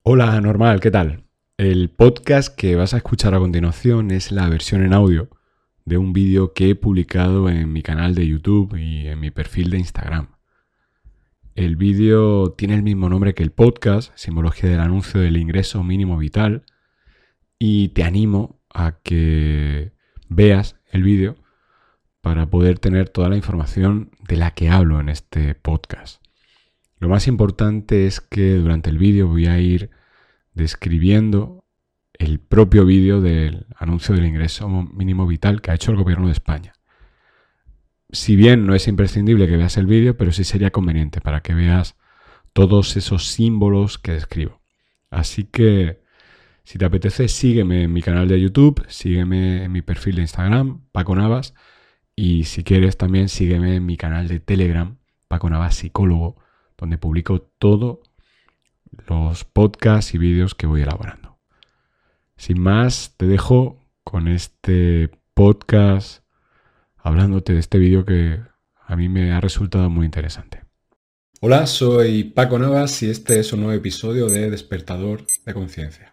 Hola, normal, ¿qué tal? El podcast que vas a escuchar a continuación es la versión en audio de un vídeo que he publicado en mi canal de YouTube y en mi perfil de Instagram. El vídeo tiene el mismo nombre que el podcast, simbología del anuncio del ingreso mínimo vital, y te animo a que veas el vídeo para poder tener toda la información de la que hablo en este podcast. Lo más importante es que durante el vídeo voy a ir describiendo el propio vídeo del anuncio del ingreso mínimo vital que ha hecho el gobierno de España. Si bien no es imprescindible que veas el vídeo, pero sí sería conveniente para que veas todos esos símbolos que describo. Así que, si te apetece, sígueme en mi canal de YouTube, sígueme en mi perfil de Instagram, Paco Navas, y si quieres también sígueme en mi canal de Telegram, Paco Navas Psicólogo, donde publico todos los podcasts y vídeos que voy elaborando. Sin más, te dejo con este podcast hablándote de este vídeo que a mí me ha resultado muy interesante. Hola, soy Paco Navas y este es un nuevo episodio de Despertador de Conciencia.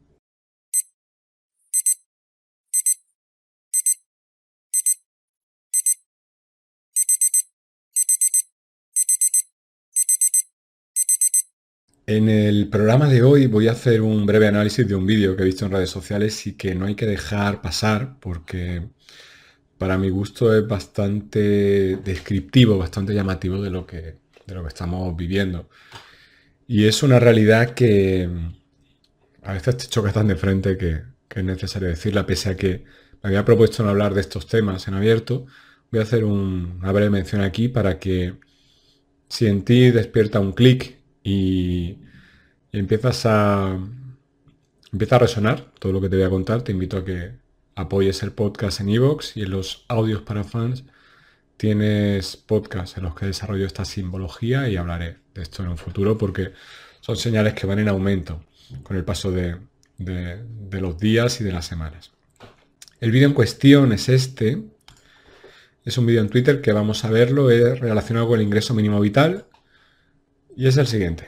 En el programa de hoy voy a hacer un breve análisis de un vídeo que he visto en redes sociales y que no hay que dejar pasar porque para mi gusto es bastante descriptivo, bastante llamativo de lo que estamos viviendo. Y es una realidad que a veces te choca tan de frente que es necesario decirla, pese a que me había propuesto no hablar de estos temas en abierto. Voy a hacer una breve mención aquí para que si en ti despierta un clic y empieza a resonar todo lo que te voy a contar, te invito a que apoyes el podcast en iVoox y en los audios para fans tienes podcasts en los que desarrollo esta simbología y hablaré de esto en un futuro porque son señales que van en aumento con el paso de los días y de las semanas. El vídeo en cuestión es este. Es un vídeo en Twitter que vamos a verlo, es relacionado con el ingreso mínimo vital y es el siguiente.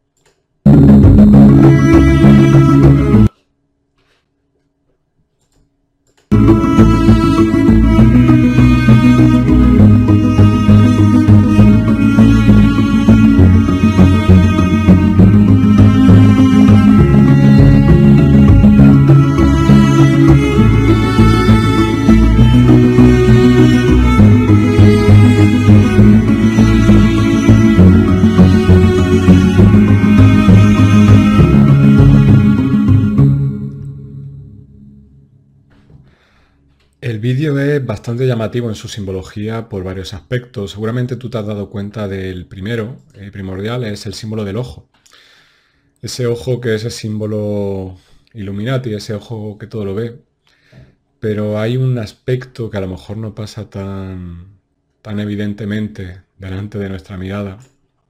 El vídeo es bastante llamativo en su simbología por varios aspectos. Seguramente tú te has dado cuenta del primero, primordial, es el símbolo del ojo. Ese ojo que es el símbolo Illuminati, ese ojo que todo lo ve. Pero hay un aspecto que a lo mejor no pasa tan evidentemente delante de nuestra mirada,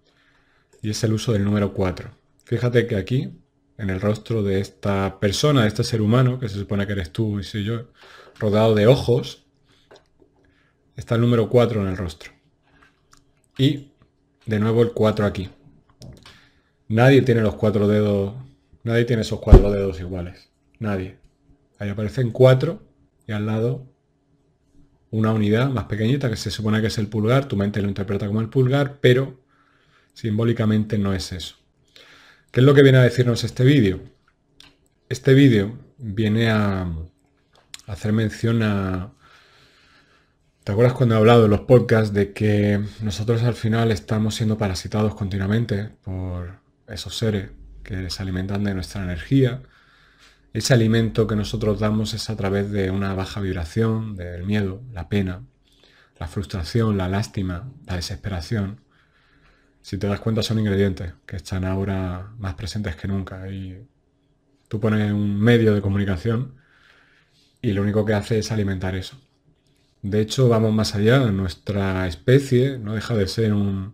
y es el uso del número 4. Fíjate que aquí, en el rostro de esta persona, de este ser humano, que se supone que eres tú y soy yo, rodeado de ojos, está el número 4 en el rostro. Y, de nuevo, el 4 aquí. Nadie tiene los 4 dedos, nadie tiene esos 4 dedos iguales. Nadie. Ahí aparecen 4 y al lado una unidad más pequeñita que se supone que es el pulgar. Tu mente lo interpreta como el pulgar, pero simbólicamente no es eso. ¿Qué es lo que viene a decirnos este vídeo? Este vídeo viene a hacer mención a... ¿Te acuerdas cuando he hablado en los podcasts de que nosotros al final estamos siendo parasitados continuamente por esos seres que se alimentan de nuestra energía? Ese alimento que nosotros damos es a través de una baja vibración, del miedo, la pena, la frustración, la lástima, la desesperación. Si te das cuenta, son ingredientes que están ahora más presentes que nunca. Y tú pones un medio de comunicación y lo único que hace es alimentar eso. De hecho, vamos más allá. Nuestra especie no deja de ser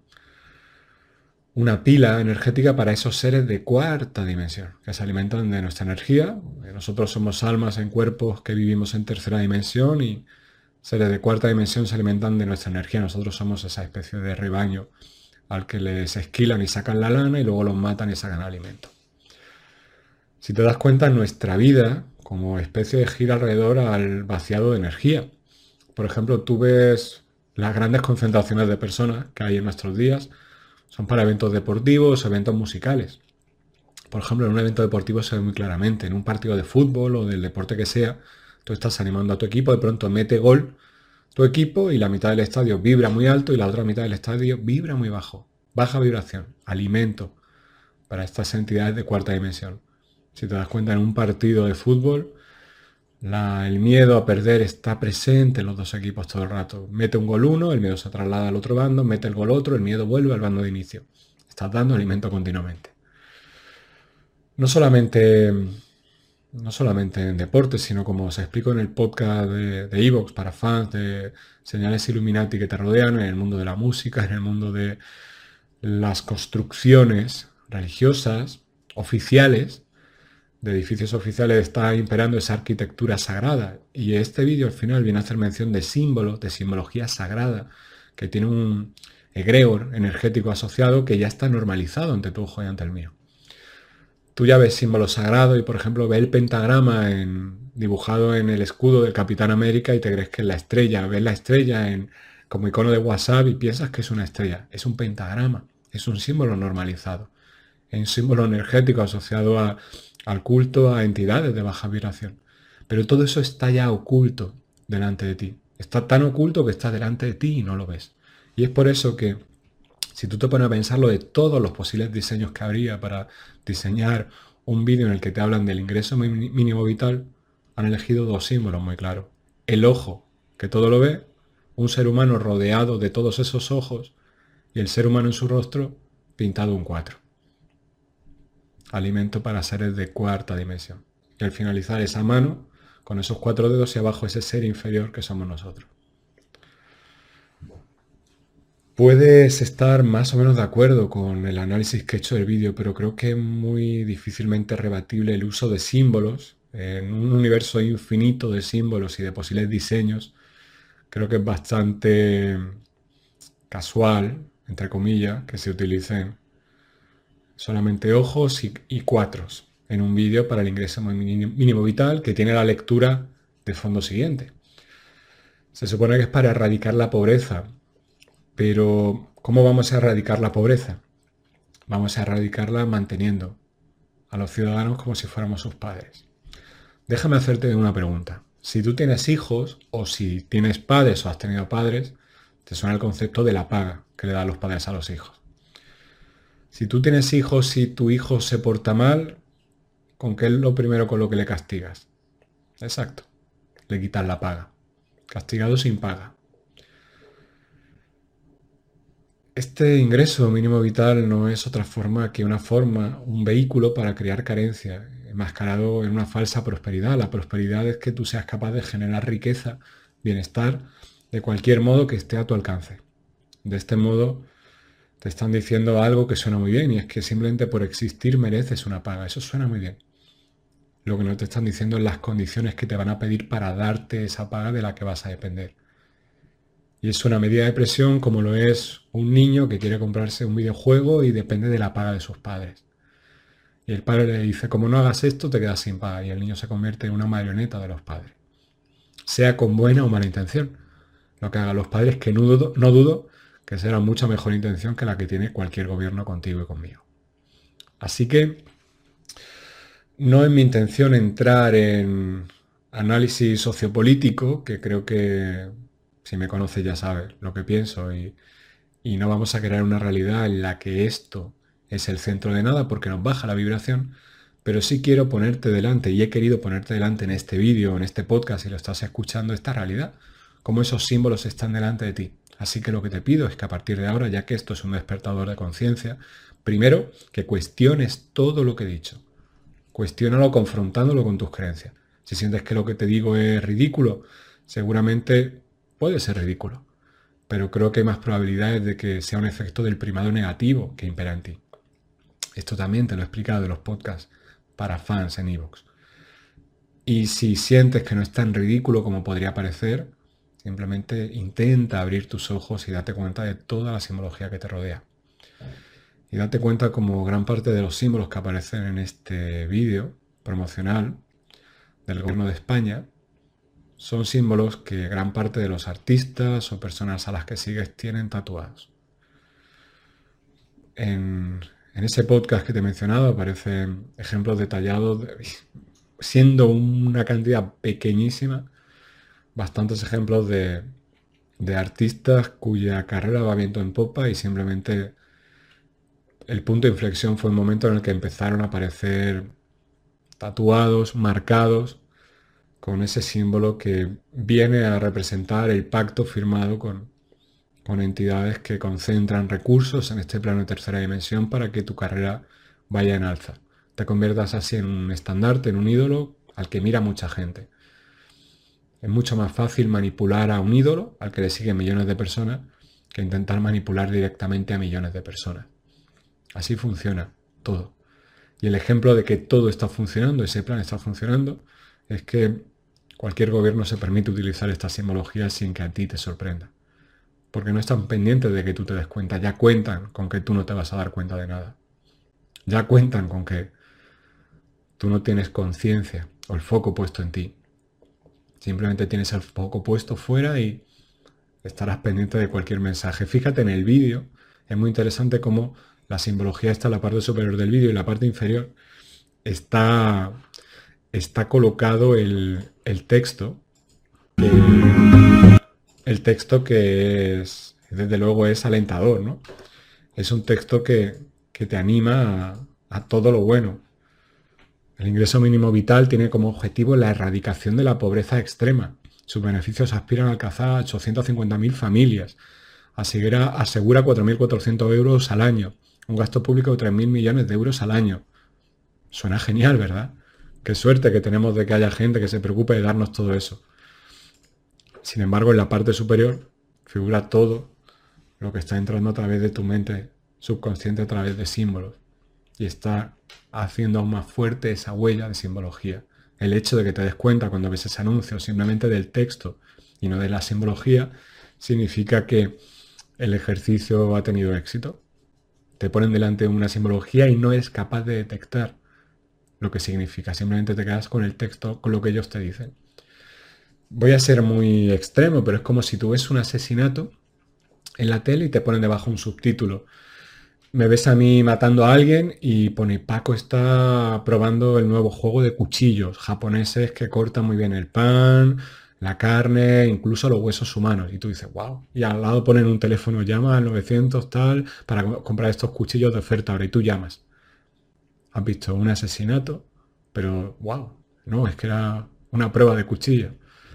una pila energética para esos seres de cuarta dimensión, que se alimentan de nuestra energía. Nosotros somos almas en cuerpos que vivimos en tercera dimensión y seres de cuarta dimensión se alimentan de nuestra energía. Nosotros somos esa especie de rebaño al que les esquilan y sacan la lana y luego los matan y sacan alimento. Si te das cuenta, nuestra vida como especie gira alrededor al vaciado de energía. Por ejemplo, tú ves las grandes concentraciones de personas que hay en nuestros días, son para eventos deportivos o eventos musicales. Por ejemplo, en un evento deportivo se ve muy claramente, en un partido de fútbol o del deporte que sea, tú estás animando a tu equipo, de pronto mete gol tu equipo y la mitad del estadio vibra muy alto y la otra mitad del estadio vibra muy bajo. Baja vibración, alimento para estas entidades de cuarta dimensión. Si te das cuenta, en un partido de fútbol, el miedo a perder está presente en los dos equipos todo el rato. Mete un gol uno, el miedo se traslada al otro bando, mete el gol otro, el miedo vuelve al bando de inicio. Estás dando alimento continuamente. No solamente, no solamente en deportes, sino como os explico en el podcast de Evox para fans de señales Illuminati que te rodean, en el mundo de la música, en el mundo de las construcciones religiosas, oficiales, de edificios oficiales, está imperando esa arquitectura sagrada. Y este vídeo al final viene a hacer mención de símbolos, de simbología sagrada, que tiene un egregor energético asociado que ya está normalizado ante tu ojo y ante el mío. Tú ya ves símbolos sagrados y, por ejemplo, ves el pentagrama dibujado en el escudo del Capitán América y te crees que es la estrella. Ves la estrella como icono de WhatsApp y piensas que es una estrella. Es un pentagrama, es un símbolo normalizado. Es un símbolo energético asociado al culto a entidades de baja vibración. Pero todo eso está ya oculto delante de ti. Está tan oculto que está delante de ti y no lo ves. Y es por eso que si tú te pones a pensarlo, de todos los posibles diseños que habría para diseñar un vídeo en el que te hablan del ingreso mínimo vital, han elegido dos símbolos muy claros. El ojo, que todo lo ve, un ser humano rodeado de todos esos ojos, y el ser humano en su rostro pintado un 4. Alimento para seres de cuarta dimensión. Y al finalizar esa mano, con esos 4 dedos y abajo ese ser inferior que somos nosotros. Puedes estar más o menos de acuerdo con el análisis que he hecho del vídeo, pero creo que es muy difícilmente rebatible el uso de símbolos en un universo infinito de símbolos y de posibles diseños. Creo que es bastante casual, entre comillas, que se utilicen solamente ojos y cuatros en un vídeo para el ingreso mínimo vital que tiene la lectura de fondo siguiente. Se supone que es para erradicar la pobreza. Pero, ¿cómo vamos a erradicar la pobreza? Vamos a erradicarla manteniendo a los ciudadanos como si fuéramos sus padres. Déjame hacerte una pregunta. Si tú tienes hijos o si tienes padres o has tenido padres, te suena el concepto de la paga que le dan los padres a los hijos. Si tú tienes hijos y tu hijo se porta mal, ¿con qué es lo primero con lo que le castigas? Exacto, le quitas la paga. Castigado sin paga. Este ingreso mínimo vital no es otra forma que un vehículo para crear carencia, enmascarado en una falsa prosperidad. La prosperidad es que tú seas capaz de generar riqueza, bienestar, de cualquier modo que esté a tu alcance. De este modo te están diciendo algo que suena muy bien y es que simplemente por existir mereces una paga. Eso suena muy bien. Lo que no te están diciendo es las condiciones que te van a pedir para darte esa paga de la que vas a depender. Y es una medida de presión como lo es un niño que quiere comprarse un videojuego y depende de la paga de sus padres. Y el padre le dice, como no hagas esto, te quedas sin paga. Y el niño se convierte en una marioneta de los padres. Sea con buena o mala intención. Lo que hagan los padres, que no dudo que será mucha mejor intención que la que tiene cualquier gobierno contigo y conmigo. Así que no es mi intención entrar en análisis sociopolítico, que creo que si me conoces ya sabes lo que pienso y no vamos a crear una realidad en la que esto es el centro de nada porque nos baja la vibración, pero sí quiero ponerte delante y he querido ponerte delante en este vídeo, en este podcast, si lo estás escuchando, esta realidad, cómo esos símbolos están delante de ti. Así que lo que te pido es que a partir de ahora, ya que esto es un despertador de conciencia, primero que cuestiones todo lo que he dicho. Cuestiónalo confrontándolo con tus creencias. Si sientes que lo que te digo es ridículo, seguramente puede ser ridículo, pero creo que hay más probabilidades de que sea un efecto del primado negativo que impera en ti. Esto también te lo he explicado en los podcasts para fans en Evox. Y si sientes que no es tan ridículo como podría parecer, simplemente intenta abrir tus ojos y date cuenta de toda la simbología que te rodea. Y date cuenta como gran parte de los símbolos que aparecen en este vídeo promocional del gobierno de España, son símbolos que gran parte de los artistas o personas a las que sigues tienen tatuados. En ese podcast que te he mencionado aparecen ejemplos detallados, siendo una cantidad pequeñísima, bastantes ejemplos de artistas cuya carrera va viento en popa y simplemente el punto de inflexión fue el momento en el que empezaron a aparecer tatuados, marcados, con ese símbolo que viene a representar el pacto firmado con entidades que concentran recursos en este plano de tercera dimensión para que tu carrera vaya en alza. Te conviertas así en un estandarte, en un ídolo al que mira mucha gente. Es mucho más fácil manipular a un ídolo al que le siguen millones de personas que intentar manipular directamente a millones de personas. Así funciona todo. Y el ejemplo de que todo está funcionando, ese plan está funcionando, es que cualquier gobierno se permite utilizar esta simbología sin que a ti te sorprenda. Porque no están pendientes de que tú te des cuenta, ya cuentan con que tú no te vas a dar cuenta de nada. Ya cuentan con que tú no tienes conciencia o el foco puesto en ti. Simplemente tienes el foco puesto fuera y estarás pendiente de cualquier mensaje. Fíjate en el vídeo, es muy interesante cómo la simbología está en la parte superior del vídeo y en la parte inferior está colocado el texto. El texto que es, desde luego, es alentador, ¿no? Es un texto que te anima a todo lo bueno. El ingreso mínimo vital tiene como objetivo la erradicación de la pobreza extrema. Sus beneficios aspiran a alcanzar a 850.000 familias. Asegura 4.400 euros al año. Un gasto público de 3.000 millones de euros al año. Suena genial, ¿verdad? Qué suerte que tenemos de que haya gente que se preocupe de darnos todo eso. Sin embargo, en la parte superior figura todo lo que está entrando a través de tu mente subconsciente a través de símbolos. Y está haciendo aún más fuerte esa huella de simbología. El hecho de que te des cuenta cuando ves ese anuncio simplemente del texto y no de la simbología, significa que el ejercicio ha tenido éxito. Te ponen delante una simbología y no eres capaz de detectar lo que significa. Simplemente te quedas con el texto, con lo que ellos te dicen. Voy a ser muy extremo, pero es como si tú ves un asesinato en la tele y te ponen debajo un subtítulo. Me ves a mí matando a alguien y pone Paco está probando el nuevo juego de cuchillos japoneses que cortan muy bien el pan, la carne, incluso los huesos humanos. Y tú dices, wow. Y al lado ponen un teléfono, llama al 900 tal para comprar estos cuchillos de oferta ahora y tú llamas. Has visto un asesinato, pero wow. No, es que era una prueba de cuchillo.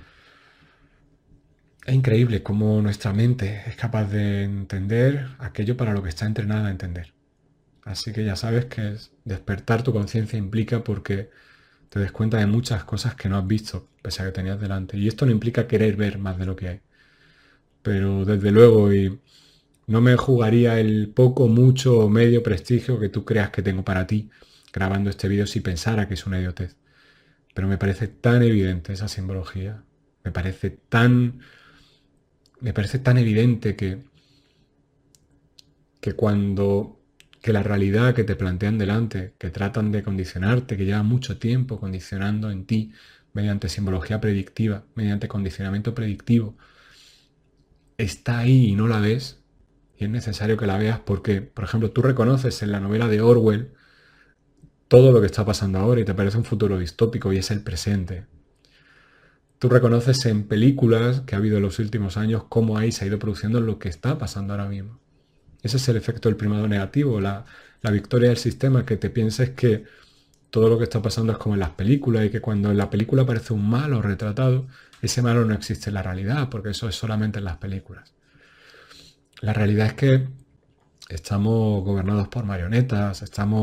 Es increíble cómo nuestra mente es capaz de entender aquello para lo que está entrenada a entender. Así que ya sabes que despertar tu conciencia implica porque te des cuenta de muchas cosas que no has visto, pese a que tenías delante. Y esto no implica querer ver más de lo que hay. Pero desde luego, y no me jugaría el poco, mucho o medio prestigio que tú creas que tengo para ti grabando este vídeo si pensara que es una idiotez. Pero me parece tan evidente esa simbología. Me parece tan evidente que la realidad que te plantean delante, que tratan de condicionarte, que lleva mucho tiempo condicionando en ti mediante simbología predictiva, mediante condicionamiento predictivo, está ahí y no la ves, y es necesario que la veas porque, por ejemplo, tú reconoces en la novela de Orwell todo lo que está pasando ahora y te parece un futuro distópico y es el presente. Tú reconoces en películas que ha habido en los últimos años cómo ahí se ha ido produciendo lo que está pasando ahora mismo. Ese es el efecto del primado negativo, la victoria del sistema, que te pienses que todo lo que está pasando es como en las películas y que cuando en la película aparece un malo retratado, ese malo no existe en la realidad, porque eso es solamente en las películas. La realidad es que estamos gobernados por marionetas,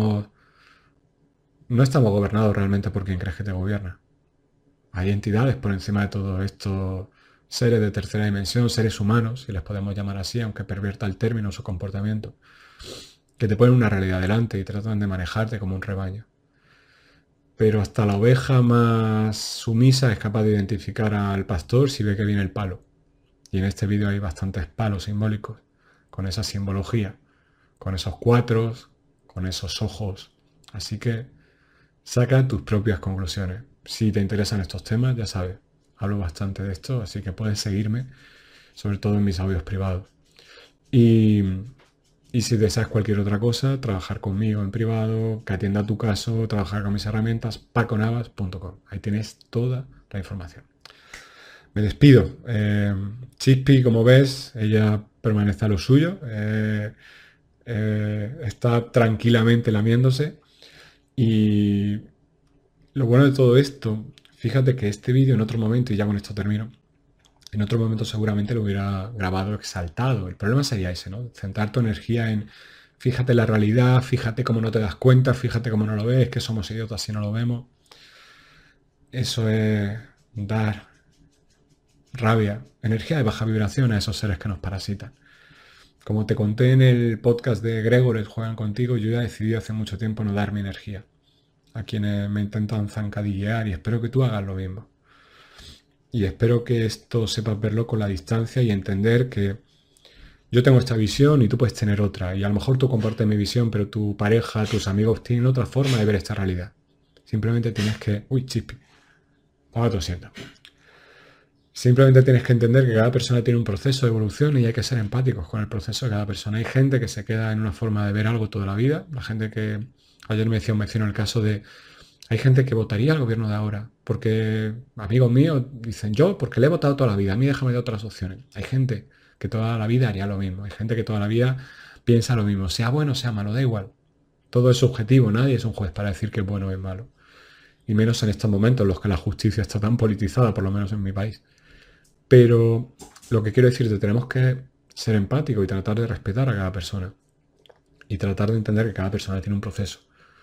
no estamos gobernados realmente por quien crees que te gobierna. Hay entidades por encima de todo esto, seres de tercera dimensión, seres humanos, si les podemos llamar así, aunque pervierta el término su comportamiento, que te ponen una realidad delante y tratan de manejarte como un rebaño. Pero hasta la oveja más sumisa es capaz de identificar al pastor si ve que viene el palo. Y en este vídeo hay bastantes palos simbólicos, con esa simbología, con esos cuatros, con esos ojos. Así que Saca tus propias conclusiones. Si te interesan estos temas, ya sabes, hablo bastante de esto, así que puedes seguirme, sobre todo en mis audios privados. Y, y si deseas cualquier otra cosa, trabajar conmigo en privado, que atienda tu caso, trabajar con mis herramientas, paconavas.com. Ahí tienes toda la información. Me despido. Chispi, como ves, ella permanece a lo suyo. Está tranquilamente lamiéndose. Y lo bueno de todo esto, fíjate que este vídeo en otro momento, y ya con esto termino, en otro momento seguramente lo hubiera grabado exaltado. El problema sería ese, ¿no? Centrar tu energía en fíjate la realidad, fíjate cómo no te das cuenta, fíjate cómo no lo ves, que somos idiotas si no lo vemos. Eso es dar rabia, energía de baja vibración a esos seres que nos parasitan. Como te conté en el podcast de Gregores Juegan Contigo, yo ya decidí hace mucho tiempo no dar mi energía a quienes me intentan zancadillear y espero que tú hagas lo mismo. Y espero que esto sepas verlo con la distancia y entender que yo tengo esta visión y tú puedes tener otra. Y a lo mejor tú compartes mi visión, pero tu pareja, tus amigos tienen otra forma de ver esta realidad. Simplemente tienes que... Uy, chispi. Ahora te lo siento. Simplemente tienes que entender que cada persona tiene un proceso de evolución y hay que ser empáticos con el proceso de cada persona. Hay gente que se queda en una forma de ver algo toda la vida. La gente que... Ayer menciono el caso de... Hay gente que votaría al gobierno de ahora, porque amigos míos dicen yo, porque le he votado toda la vida, a mí déjame de otras opciones. Hay gente que toda la vida haría lo mismo, hay gente que toda la vida piensa lo mismo, sea bueno, sea malo, da igual. Todo es subjetivo, nadie es un juez para decir que es bueno o es malo. Y menos en estos momentos en los que la justicia está tan politizada, por lo menos en mi país. Pero lo que quiero decirte, tenemos que ser empáticos y tratar de respetar a cada persona. Y tratar de entender que cada persona tiene un proceso.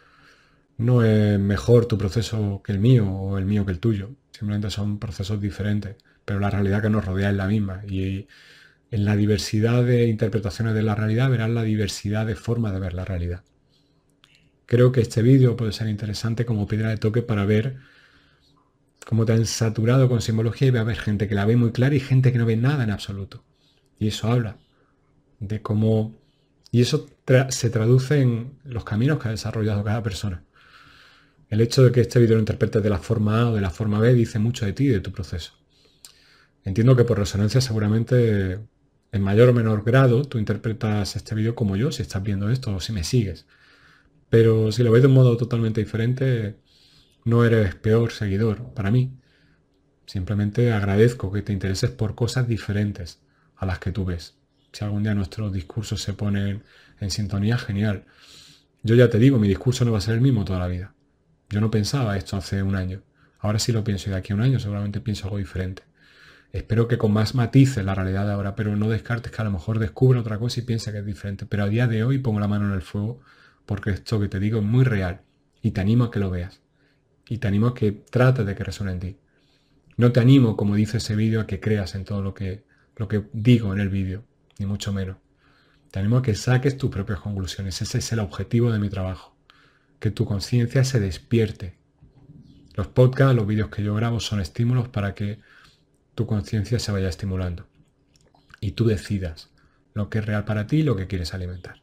No es mejor tu proceso que el mío o el mío que el tuyo. Simplemente son procesos diferentes, pero la realidad que nos rodea es la misma. Y en la diversidad de interpretaciones de la realidad verás la diversidad de formas de ver la realidad. Creo que este vídeo puede ser interesante como piedra de toque para ver cómo te han saturado con simbología y va a haber gente que la ve muy clara y gente que no ve nada en absoluto. Y eso habla de cómo... Y eso se traduce en los caminos que ha desarrollado cada persona. El hecho de que este vídeo lo interpretes de la forma A o de la forma B dice mucho de ti y de tu proceso. Entiendo que por resonancia seguramente en mayor o menor grado tú interpretas este vídeo como yo, si estás viendo esto o si me sigues. Pero si lo ves de un modo totalmente diferente, no eres peor seguidor para mí. Simplemente agradezco que te intereses por cosas diferentes a las que tú ves. Si algún día nuestros discursos se ponen en sintonía, genial. Yo ya te digo, mi discurso no va a ser el mismo toda la vida. Yo no pensaba esto hace un año. Ahora sí lo pienso y de aquí a un año seguramente pienso algo diferente. Espero que con más matices la realidad de ahora, pero no descartes que a lo mejor descubra otra cosa y piense que es diferente. Pero a día de hoy pongo la mano en el fuego porque esto que te digo es muy real y te animo a que lo veas. Y te animo a que trates de que resuene en ti. No te animo, como dice ese vídeo, a que creas en todo lo que digo en el vídeo, ni mucho menos. Te animo a que saques tus propias conclusiones. Ese es el objetivo de mi trabajo. Que tu conciencia se despierte. Los podcasts, los vídeos que yo grabo son estímulos para que tu conciencia se vaya estimulando. Y tú decidas lo que es real para ti y lo que quieres alimentar.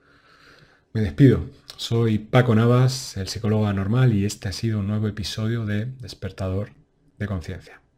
Me despido. Soy Paco Navas, el psicólogo anormal, y este ha sido un nuevo episodio de Despertador de Conciencia.